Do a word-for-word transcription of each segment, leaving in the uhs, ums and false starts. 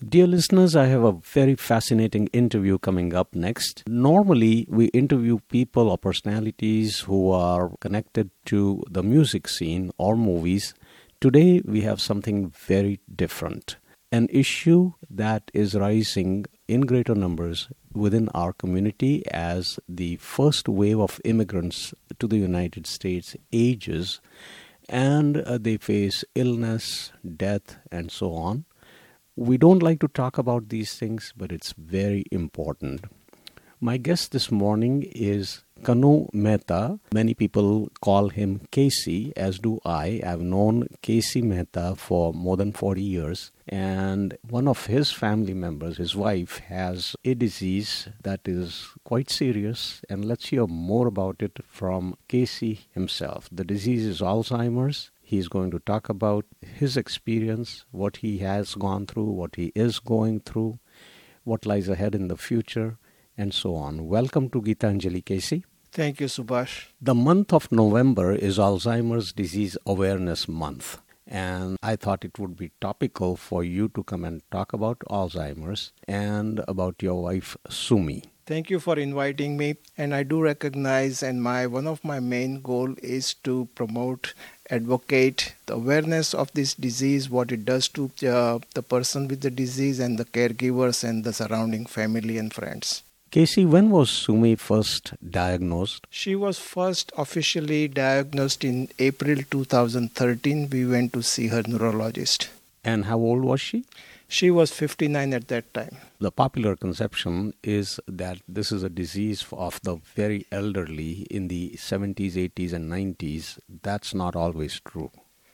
Dear listeners, I have a very fascinating interview coming up next. Normally, we interview people or personalities who are connected to the music scene or movies. Today, we have something very different. An issue that is rising in greater numbers within our community as the first wave of immigrants to the United States ages and uh, they face illness, death, and so on. We don't like to talk about these things, but it's very important. My guest this morning is Kanu Mehta. Many people call him Casey, as do I. I've known Casey Mehta for more than forty years. And one of his family members, his wife, has a disease that is quite serious. And let's hear more about it from Casey himself. The disease is Alzheimer's. He's going to talk about his experience, what he has gone through, what he is going through, what lies ahead in the future, and so on. Welcome to Geetanjali, Casey. Thank you, Subhash. The month of November is Alzheimer's Disease Awareness Month. And I thought it would be topical for you to come and talk about Alzheimer's and about your wife, Sumi. Thank you for inviting me. And I do recognize, and my one of my main goal is to promote, advocate the awareness of this disease, what it does to uh, the person with the disease and the caregivers and the surrounding family and friends. Casey, when was Sumi first diagnosed? She was first officially diagnosed in April two thousand thirteen. We went to see her neurologist. And how old was she? She was fifty-nine at that time. The popular conception is that this is a disease of the very elderly in the seventies, eighties, and nineties. That's not always true.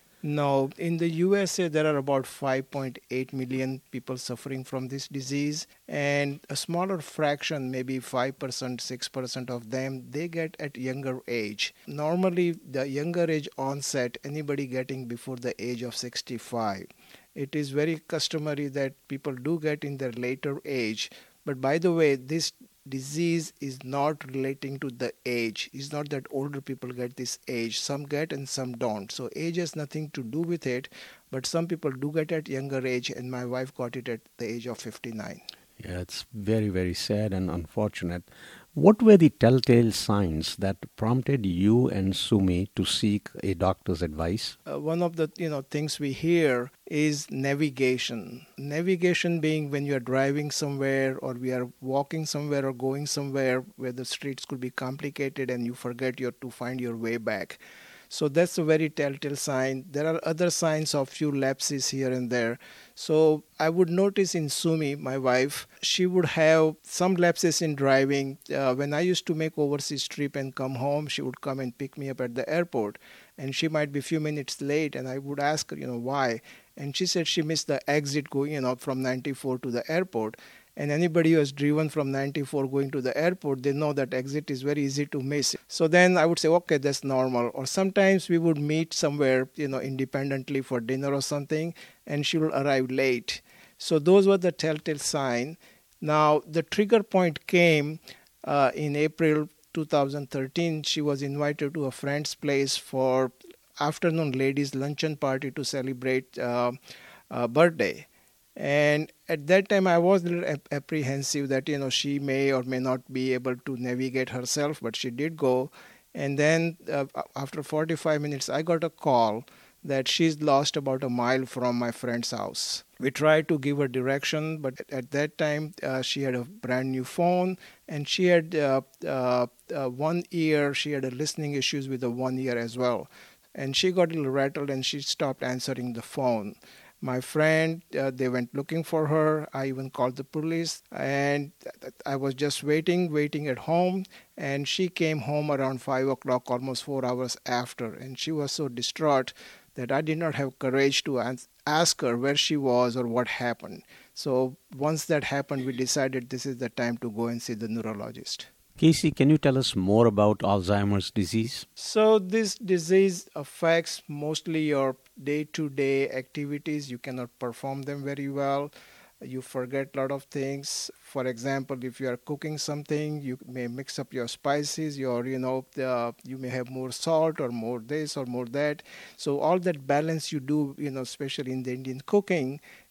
No, in the U S A, there are about five point eight million people suffering from this disease, and a smaller fraction, maybe five percent, six percent of them, they get at younger age. Normally, the younger age onset, anybody getting before the age of sixty-five. It is very customary that people do get in their later age. But by the way, this disease is not relating to the age. It's not that older people get this age. Some get and some don't. So age has nothing to do with it. But some people do get at younger age, and my wife got it at the age of fifty-nine. Yeah, it's very, very sad and unfortunate. What were the telltale signs that prompted you and Sumi to seek a doctor's advice? Uh, one of the you know things we hear is navigation. Navigation being when you are driving somewhere or we are walking somewhere or going somewhere where the streets could be complicated and you forget your to find your way back. So that's a very telltale sign. There are other signs of few lapses here and there. So I would notice in Sumi, my wife, she would have some lapses in driving. Uh, when I used to make overseas trip and come home, she would come and pick me up at the airport. And she might be a few minutes late, and I would ask her, you know, why? And she said she missed the exit going, you know, from ninety-four to the airport. And anybody who has driven from ninety-four going to the airport, they know that exit is very easy to miss. So then I would say, okay, that's normal. Or sometimes we would meet somewhere, you know, independently for dinner or something, and she will arrive late. So those were the telltale signs. Now, the trigger point came uh, in April two thousand thirteen. She was invited to a friend's place for afternoon ladies luncheon party to celebrate uh, uh, birthday. And at that time, I was a little ap- apprehensive that, you know, she may or may not be able to navigate herself, but she did go. And then uh, after forty-five minutes, I got a call that she's lost about a mile from my friend's house. We tried to give her direction, but at that time, uh, she had a brand new phone, and she had uh, uh, uh, one ear, she had a listening issues with the one ear as well. And she got a little rattled, and she stopped answering the phone. My friend, uh, they went looking for her. I even called the police, and I was just waiting, waiting at home. And she came home around five o'clock, almost four hours after. And she was so distraught that I did not have courage to ask her where she was or what happened. So once that happened, we decided this is the time to go and see the neurologist. Casey, can you tell us more about Alzheimer's disease? So this disease affects mostly your day-to-day activities. You cannot perform them very well. You forget a lot of things. For example, if you are cooking something, you may mix up your spices, your, you know, uh, you may have more salt or more this or more that. So all that balance you do, you know, especially in the Indian cooking,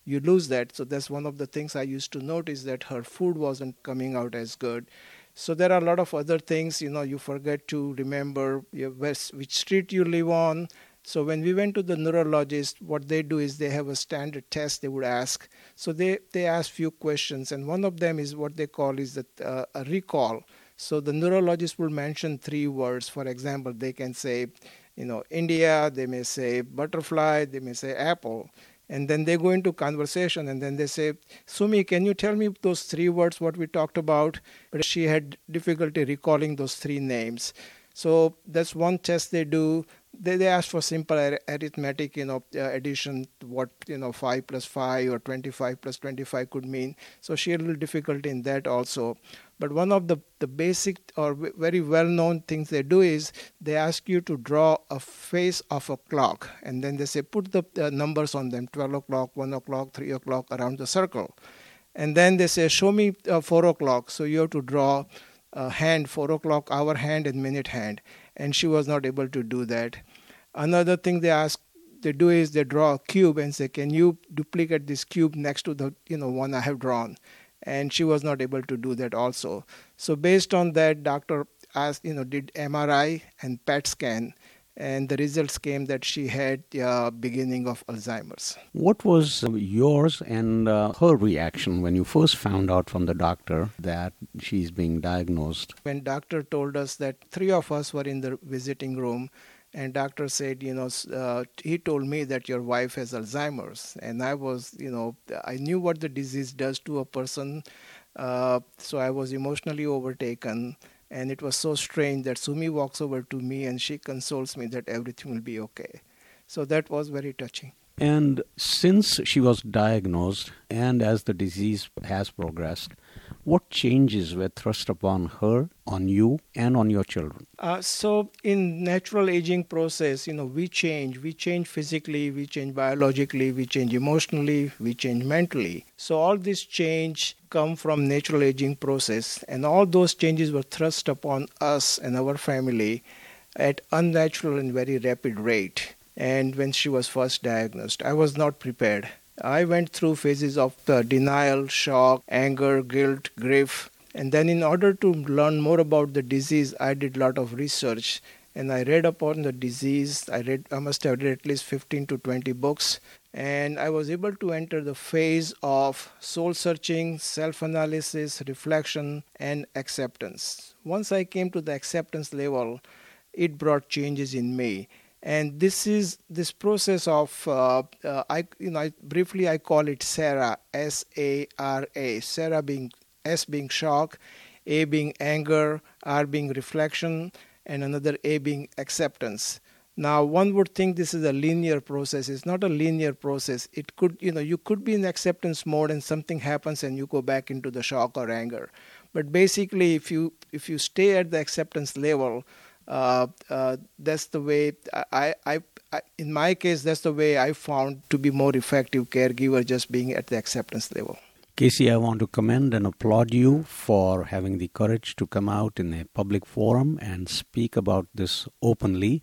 you lose that. So that's one of the things I used to notice, that her food wasn't coming out as good. So there are a lot of other things, you know, you forget to remember your west, which street you live on. So when we went to the neurologist, what they do is they have a standard test they would ask. So they, they ask few questions, and one of them is what they call is the, uh, a recall. So the neurologist will mention three words. For example, they can say, you know, India, they may say butterfly, they may say apple. And then they go into conversation, and then they say, Sumi, can you tell me those three words, what we talked about? But she had difficulty recalling those three names. So that's one test they do. They, they ask for simple arithmetic, you know, uh, addition, what, you know, five plus five or twenty-five plus twenty-five could mean. So she had a little difficulty in that also. But one of the, the basic or very well-known things they do is they ask you to draw a face of a clock. And then they say, put the uh, numbers on them, twelve o'clock, one o'clock, three o'clock, around the circle. And then they say, show me uh, four o'clock. So you have to draw a hand, four o'clock, hour hand and minute hand. And she was not able to do that. Another thing they ask, they do is they draw a cube and say, can you duplicate this cube next to the, you know, one I have drawn? And she was not able to do that also. So based on that, doctor asked, you know, did M R I and P E T scan, and the results came that she had the uh, beginning of Alzheimer's. What was yours and uh, her reaction when you first found out from the doctor that she's being diagnosed? When doctor told us that, three of us were in the visiting room, and doctor said, you know, uh, he told me that your wife has Alzheimer's. And I was, you know, I knew what the disease does to a person. Uh, so I was emotionally overtaken. And it was so strange that Sumi walks over to me and she consoles me that everything will be okay. So that was very touching. And since she was diagnosed and as the disease has progressed, what changes were thrust upon her, on you, and on your children? Uh, so in natural aging process, you know, we change. We change physically, we change biologically, we change emotionally, we change mentally. So all this change come from natural aging process, and all those changes were thrust upon us and our family at unnatural and very rapid rate. And when she was first diagnosed, I was not prepared. I went through phases of uh, denial, shock, anger, guilt, grief. And then in order to learn more about the disease, I did a lot of research. And I read upon the disease. I read, I must have read at least fifteen to twenty books. And I was able to enter the phase of soul-searching, self-analysis, reflection, and acceptance. Once I came to the acceptance level, it brought changes in me. And this is this process of, uh, uh, I you know, I, briefly I call it SARA, S A R A. SARA being, S being shock, A being anger, R being reflection, and another A being acceptance. Now, one would think this is a linear process. It's not a linear process. It could, you know, you could be in acceptance mode and something happens and you go back into the shock or anger. But basically, if you if you stay at the acceptance level, Uh, uh, that's the way I, I, I, in my case, that's the way I found to be more effective caregiver, just being at the acceptance level. Casey, I want to commend and applaud you for having the courage to come out in a public forum and speak about this openly.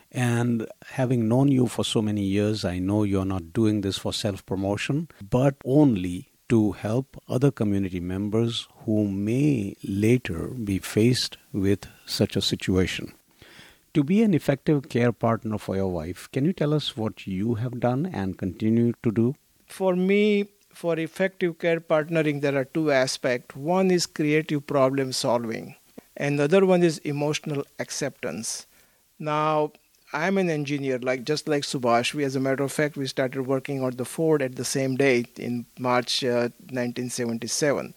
And having known you for so many years, I know you're not doing this for self-promotion, but only to help other community members who may later be faced with such a situation. To be an effective care partner for your wife, can you tell us what you have done and continue to do? For me, for effective care partnering, there are two aspects. One is creative problem solving, and the other one is emotional acceptance. Now, I'm an engineer, like just like Subhash. We, as a matter of fact, we started working on the Ford at the same day in March uh, nineteen seventy-seven.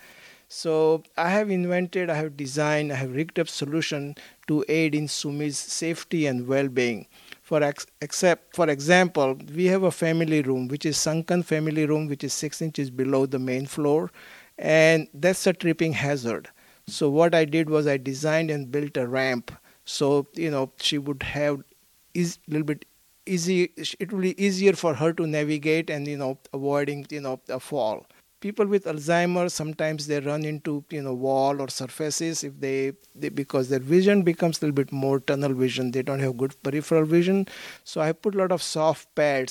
So I have invented, I have designed, I have rigged up solution to aid in Sumi's safety and well-being. For ex- except, for example, we have a family room, which is sunken family room, which is six inches below the main floor, and that's a tripping hazard. So what I did was I designed and built a ramp, so you know she would have is a little bit easy. It will be easier for her to navigate and you know avoiding you know a fall. People with Alzheimer's, sometimes they run into you know wall or surfaces if they, they because their vision becomes a little bit more tunnel vision. They don't have good peripheral vision. So I put a lot of soft pads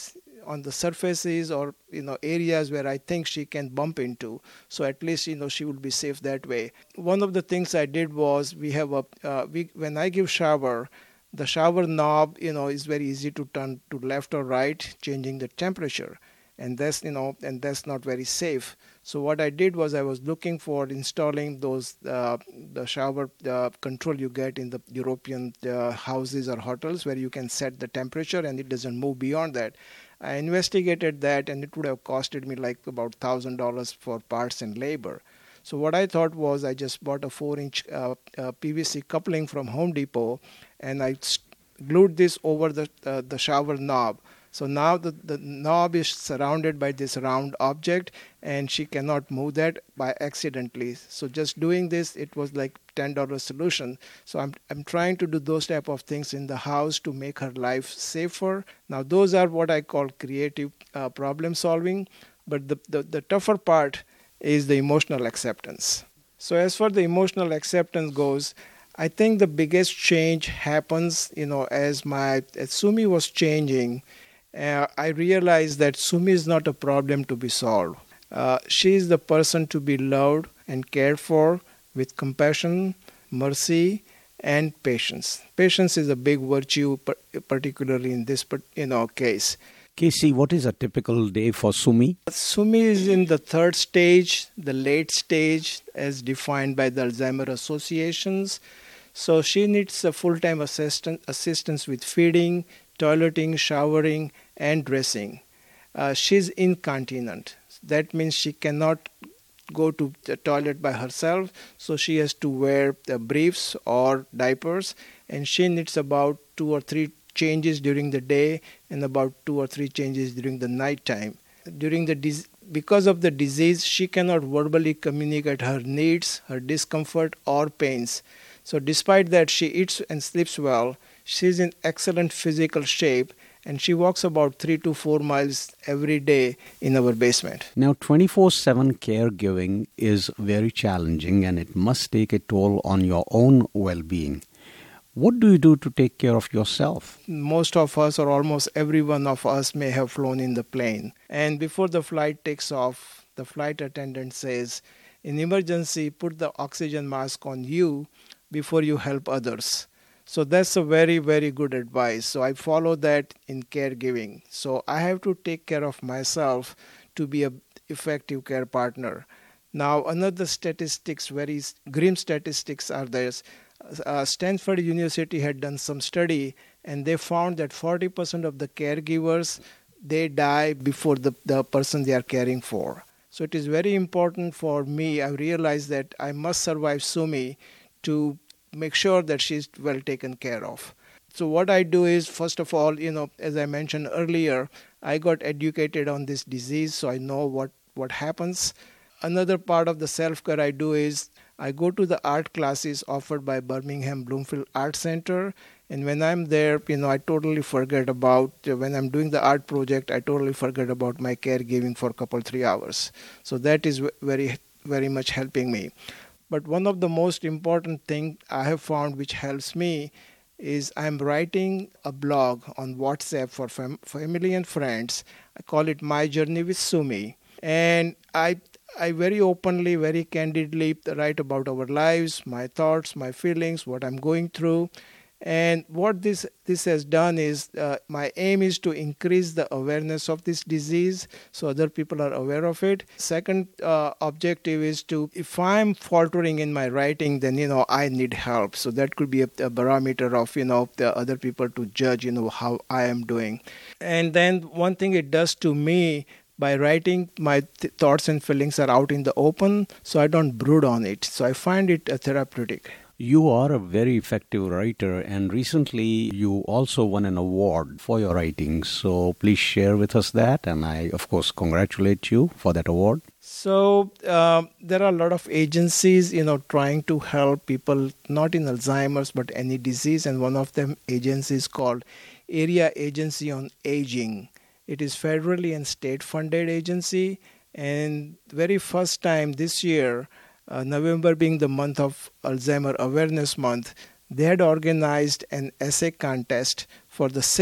on the surfaces or, you know, areas where I think she can bump into. So at least, you know, she would be safe that way. One of the things I did was we have a, uh, we, when I give shower, the shower knob, you know, is very easy to turn to left or right, changing the temperature. And that's, you know, and that's not very safe. So what I did was I was looking for installing those, uh, the shower uh, control you get in the European uh, houses or hotels where you can set the temperature and it doesn't move beyond that. I investigated that and it would have costed me like about one thousand dollars for parts and labor. So what I thought was I just bought a four inch uh, uh, P V C coupling from Home Depot and I glued this over the, uh, the shower knob. So now the, the knob is surrounded by this round object and she cannot move that by accidentally. So just doing this, it was like ten dollars solution. So I'm, I'm trying to do those type of things in the house to make her life safer. Now those are what I call creative uh, problem solving. But the, the, the tougher part is the emotional acceptance. So as far the emotional acceptance goes, I think the biggest change happens, you know, as my, as Sumi was changing, Uh, I realized that Sumi is not a problem to be solved. Uh, she is the person to be loved and cared for with compassion, mercy, and patience. Patience is a big virtue, particularly in this you know, case. Casey, what is a typical day for Sumi? Sumi is in the third stage, the late stage, as defined by the Alzheimer's associations. So she needs a full-time assistant, assistance with feeding, toileting, showering, and dressing. Uh, she's incontinent. That means she cannot go to the toilet by herself, so she has to wear the briefs or diapers, and she needs about two or three changes during the day and about two or three changes during the night time. During the dis- because of the disease, she cannot verbally communicate her needs, her discomfort, or pains. So despite that, she eats and sleeps well. She's in excellent physical shape, and she walks about three to four miles every day in our basement. Now, twenty-four seven caregiving is very challenging, and it must take a toll on your own well-being. What do you do to take care of yourself? Most of us, or almost every one of us, may have flown in the plane. And before the flight takes off, the flight attendant says, in emergency, put the oxygen mask on you before you help others. So that's a very, very good advice. So I follow that in caregiving. So I have to take care of myself to be an effective care partner. Now, another statistics, very grim statistics are there. Uh, Stanford University had done some study, and they found that forty percent of the caregivers, they die before the, the person they are caring for. So it is very important for me. I realized that I must survive Sumi to make sure that she's well taken care of. So what I do is, first of all, you know, as I mentioned earlier, I got educated on this disease, so I know what, what happens. Another part of the self-care I do is I go to the art classes offered by Birmingham Bloomfield Art Center. And when I'm there, you know, I totally forget about, when I'm doing the art project, I totally forget about my caregiving for a couple, three hours. So that is very, very much helping me. But one of the most important things I have found which helps me is I'm writing a blog on WhatsApp for fam- family and friends. I call it My Journey with Sumi. And I I very openly, very candidly write about our lives, my thoughts, my feelings, what I'm going through. And what this this has done is, uh, my aim is to increase the awareness of this disease so other people are aware of it. Second uh, objective is to, if I'm faltering in my writing, then, you know, I need help. So that could be a, a barometer of, you know, the other people to judge, you know, how I am doing. And then one thing it does to me, by writing, my th- thoughts and feelings are out in the open, so I don't brood on it. So I find it uh, therapeutic. You are a very effective writer, and recently you also won an award for your writing. So please share with us that, and I, of course, congratulate you for that award. So uh, there are a lot of agencies, you know, trying to help people, not in Alzheimer's, but any disease. And one of them agencies called Area Agency on Aging. It is federally and state-funded agency. And very first time this year, uh, November being the month of Alzheimer Awareness Month, they had organized an essay contest for the six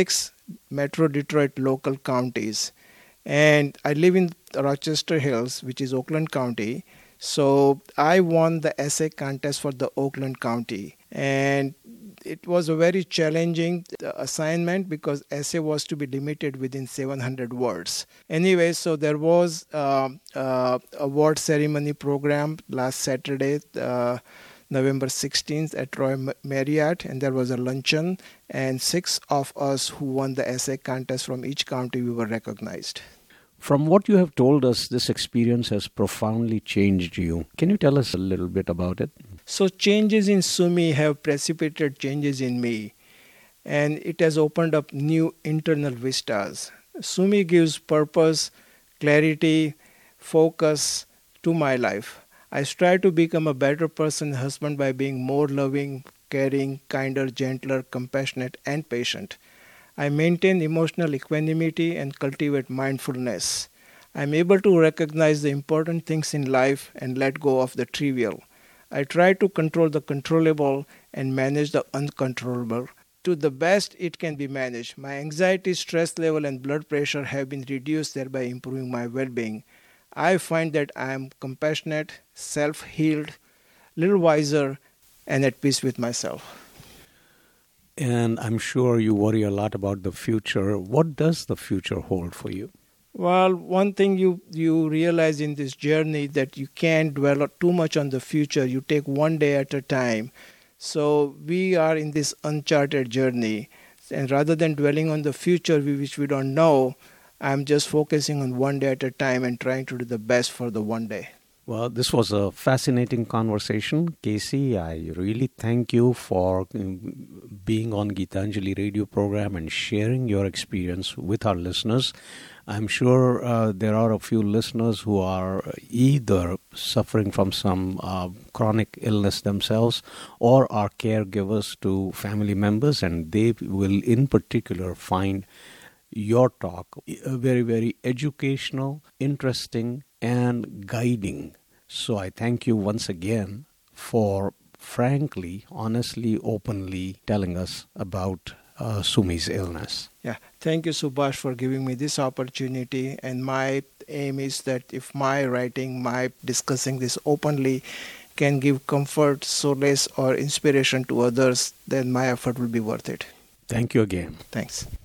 Metro Detroit local counties. And I live in Rochester Hills, which is Oakland County. So I won the essay contest for the Oakland County. And it was a very challenging assignment because essay was to be limited within seven hundred words. Anyway, so there was uh, uh, award ceremony program last Saturday, uh, November sixteenth at Roy Marriott, and there was a luncheon, and six of us who won the essay contest from each county, we were recognized. From what you have told us, this experience has profoundly changed you. Can you tell us a little bit about it? So changes in Sumi have precipitated changes in me, and it has opened up new internal vistas. Sumi gives purpose, clarity, focus to my life. I strive to become a better person, husband, by being more loving, caring, kinder, gentler, compassionate, and patient. I maintain emotional equanimity and cultivate mindfulness. I am able to recognize the important things in life and let go of the trivial. I try to control the controllable and manage the uncontrollable to the best it can be managed. My anxiety, stress level, and blood pressure have been reduced, thereby improving my well-being. I find that I am compassionate, self-healed, little wiser, and at peace with myself. And I'm sure you worry a lot about the future. What does the future hold for you? Well, one thing you, you realize in this journey that you can't dwell too much on the future. You take one day at a time. So we are in this uncharted journey. And rather than dwelling on the future, which we don't know, I'm just focusing on one day at a time and trying to do the best for the one day. Well, this was a fascinating conversation. Casey, I really thank you for being on Geetanjali radio program and sharing your experience with our listeners. I'm sure uh, there are a few listeners who are either suffering from some uh, chronic illness themselves or are caregivers to family members, and they will in particular find your talk very, very educational, interesting, and guiding. So I thank you once again for frankly, honestly, openly telling us about uh, Sumi's illness. Yeah, thank you, Subhash, for giving me this opportunity. And my aim is that if my writing, my discussing this openly can give comfort, solace, or inspiration to others, then my effort will be worth it. Thank you again. Thanks.